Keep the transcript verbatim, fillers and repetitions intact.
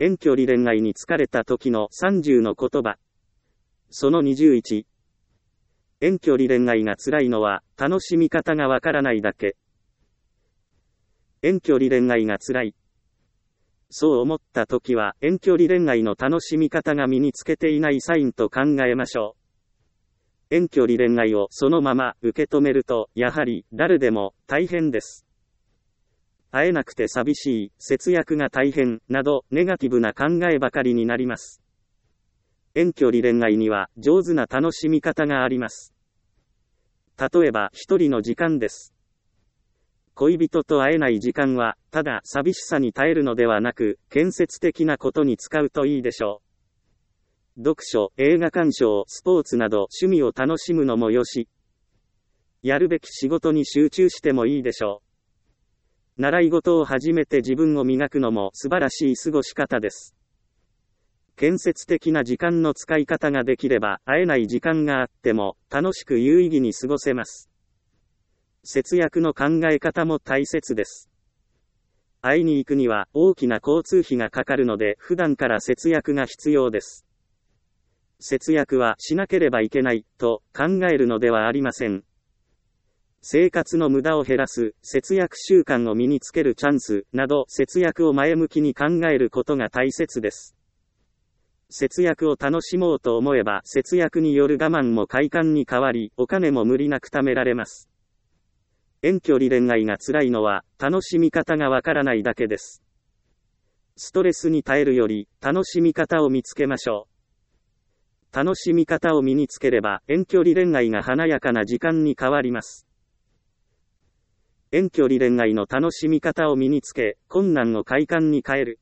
遠距離恋愛に疲れた時のさんじゅうの言葉。そのにじゅういち。遠距離恋愛が辛いのは、楽しみ方がわからないだけ。遠距離恋愛が辛い。そう思った時は、遠距離恋愛の楽しみ方が身につけていないサインと考えましょう。遠距離恋愛をそのまま受け止めると、やはり誰でも大変です。会えなくて寂しい、節約が大変、などネガティブな考えばかりになります。遠距離恋愛には上手な楽しみ方があります。例えば一人の時間です。恋人と会えない時間は、ただ寂しさに耐えるのではなく、建設的なことに使うといいでしょう。読書、映画鑑賞、スポーツなど趣味を楽しむのもよし、やるべき仕事に集中してもいいでしょう。習い事を始めて自分を磨くのも素晴らしい過ごし方です。建設的な時間の使い方ができれば、会えない時間があっても、楽しく有意義に過ごせます。節約の考え方も大切です。会いに行くには大きな交通費がかかるので、普段から節約が必要です。節約はしなければいけないと考えるのではありません。生活の無駄を減らす、節約習慣を身につけるチャンスなど、節約を前向きに考えることが大切です。節約を楽しもうと思えば、節約による我慢も快感に変わり、お金も無理なく貯められます。遠距離恋愛が辛いのは、楽しみ方がわからないだけです。ストレスに耐えるより、楽しみ方を見つけましょう。楽しみ方を身につければ、遠距離恋愛が華やかな時間に変わります。遠距離恋愛の楽しみ方を身につけ、困難を快感に変える。